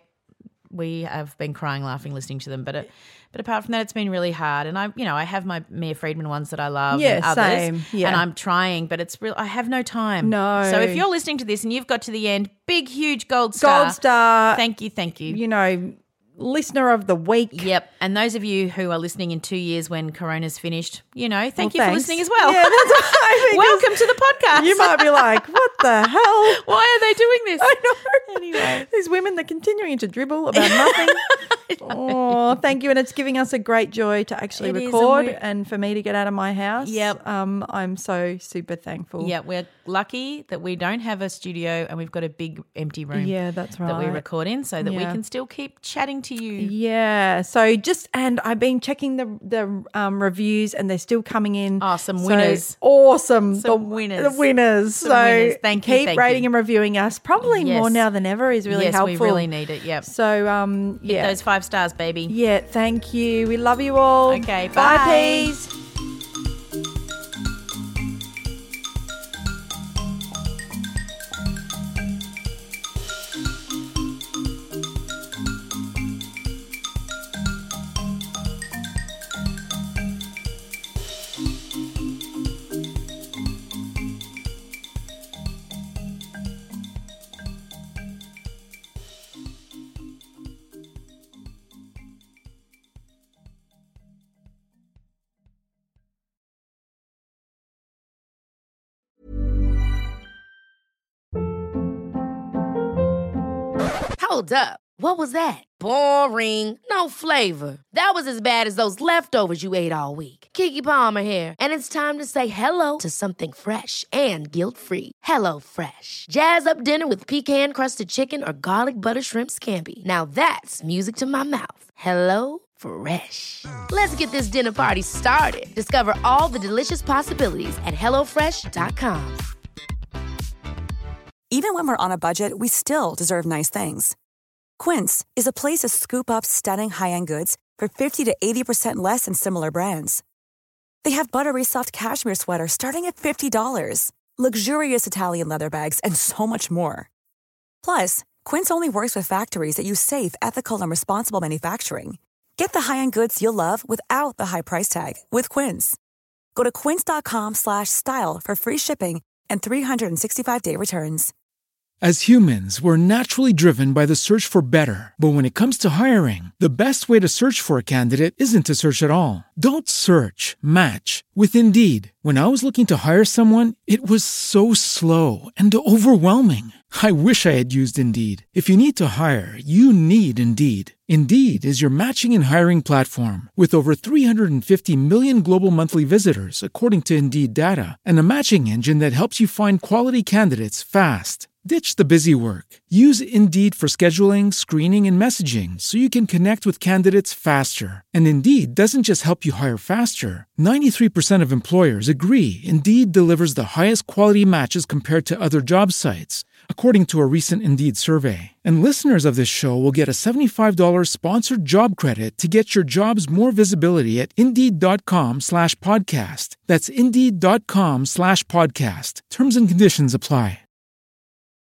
we have been crying, laughing, listening to them. But it, but apart from that, it's been really hard. And I, you know, I have my Mia Friedman ones that I love. Yeah, and others, same. Yeah. And I'm trying, but it's real. I have no time. No. So if you're listening to this and you've got to the end, big, huge gold star. Gold star. Thank you, thank you. You know, listener of the week. Yep. And those of you who are listening in two years when Corona's finished, you know, thank Well, you thanks. for listening as well. Yeah, that's right. because Welcome to the podcast. You might be like, what the hell? Why are they doing this? I know. Anyway. These women, they're continuing to dribble about nothing. Oh, thank you. And it's giving us a great joy to actually It is, and record we're- and for me to get out of my house. Yep. Um, I'm so super thankful. Yeah, we're lucky that we don't have a studio and we've got a big empty room. Yeah, that's That we right. record in so that we Yeah. can still keep chatting to you. Yeah. So just, and I've been checking the the um, reviews and they're still coming in. Oh, some So winners. awesome. Some the, winners. The winners. Some so winners. Thank you, keep thank rating you. and reviewing us. Probably Yes. more now than ever is really yes, helpful. we really need it. Yep. So um, Hit yeah. those five stars, baby. Yeah, thank you. We love you all. Okay, Bye, bye. peas. Hold up. What was that? Boring. No flavor. That was as bad as those leftovers you ate all week. Keke Palmer here, and it's time to say hello to something fresh and guilt-free. Hello Fresh. Jazz up dinner with pecan-crusted chicken or garlic butter shrimp scampi. Now that's music to my mouth. Hello Fresh. Let's get this dinner party started. Discover all the delicious possibilities at hello fresh dot com. Even when we're on a budget, we still deserve nice things. Quince is a place to scoop up stunning high-end goods for fifty to eighty percent less than similar brands. They have buttery soft cashmere sweaters starting at fifty dollars, luxurious Italian leather bags, and so much more. Plus, Quince only works with factories that use safe, ethical, and responsible manufacturing. Get the high-end goods you'll love without the high price tag with Quince. Go to quince.com slash style for free shipping and three sixty-five day returns. As humans, we're naturally driven by the search for better. But when it comes to hiring, the best way to search for a candidate isn't to search at all. Don't search, match with Indeed. When I was looking to hire someone, it was so slow and overwhelming. I wish I had used Indeed. If you need to hire, you need Indeed. Indeed is your matching and hiring platform with over three hundred fifty million global monthly visitors, according to Indeed data, and a matching engine that helps you find quality candidates fast. Ditch the busy work. Use Indeed for scheduling, screening, and messaging so you can connect with candidates faster. And Indeed doesn't just help you hire faster. ninety-three percent of employers agree Indeed delivers the highest quality matches compared to other job sites, according to a recent Indeed survey. And listeners of this show will get a seventy-five dollars sponsored job credit to get your jobs more visibility at Indeed.com slash podcast. That's Indeed.com slash podcast. Terms and conditions apply.